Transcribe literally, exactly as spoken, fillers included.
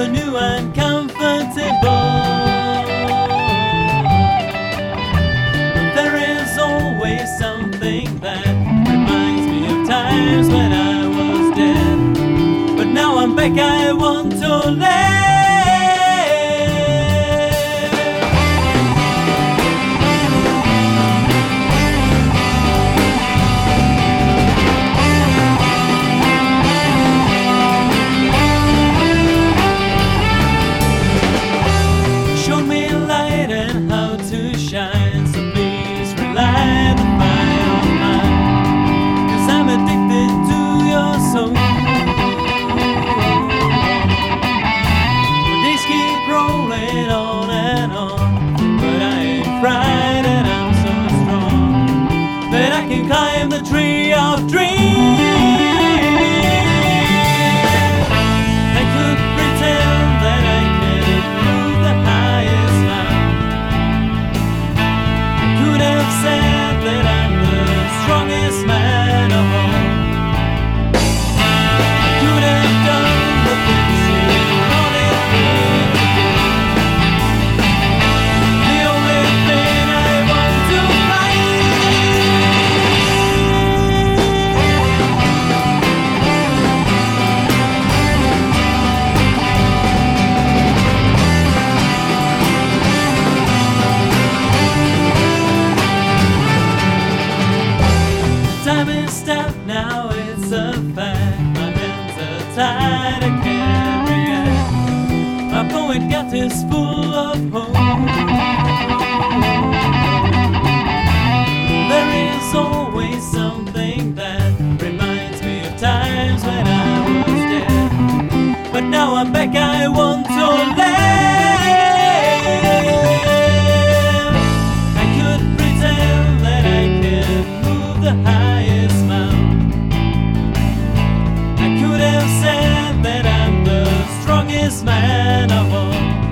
never new and comfortable. There is always something that reminds me of times when I was dead. But now I'm back, I want to live. Climb the tree of dreams. I could pretend that I can move the highest mountain. I could have said that I'm the strongest man of all. I could have done the things you wanted me to do. The only thing I want to find. Time is stopped now, it's a fact. My hands are tied, I can't react. My poet gut is full of hope. There is always something that reminds me of times when I was dead. But now I'm back, I want to live. I could pretend that I can move the highest mountain. I could have said that I'm the strongest man of all.